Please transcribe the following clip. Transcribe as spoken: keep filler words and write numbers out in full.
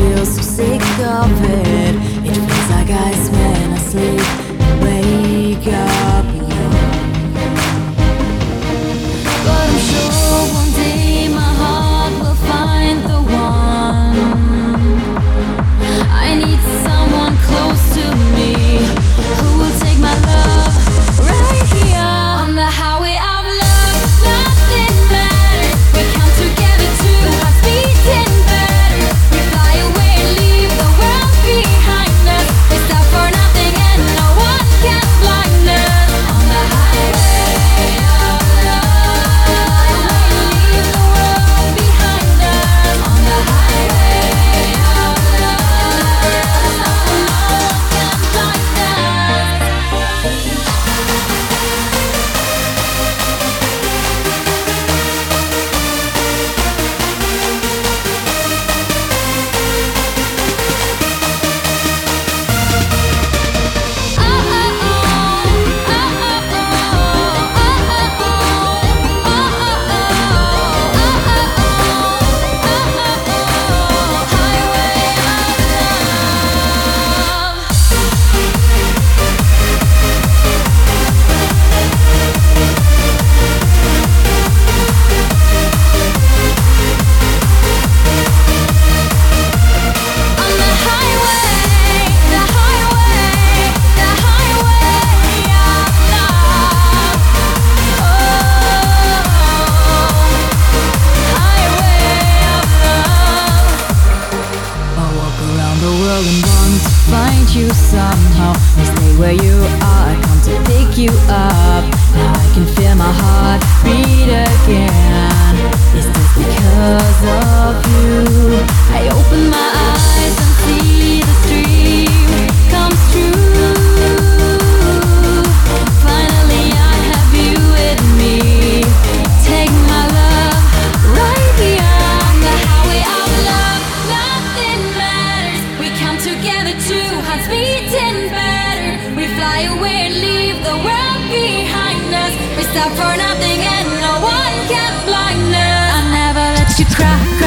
feel so sick of it. It feels like ice when I sleep and wake up young. But I'm sure one day my heart will find the one. I need someone close to me who will take my love right here on the highway of love. Nothing matters. We come together, two hearts beating better. We fly away and leave the world behind us. We stop for nothing and no one can blind us on the highway of love. Leave the world behind us on the highway of love. No one can blind us. Find you somehow and stay where you are. I come to pick you up. Now I can feel my heart beat again. Is this because of you? I open my eyes and see the stream comes true. Finally I have you with me. Take my love right beyond the highway of love. Nothing matters. We come together, two hearts beating better. We fly away and leave the world behind us. We stop for nothing and no one can blind us. I never let you cry.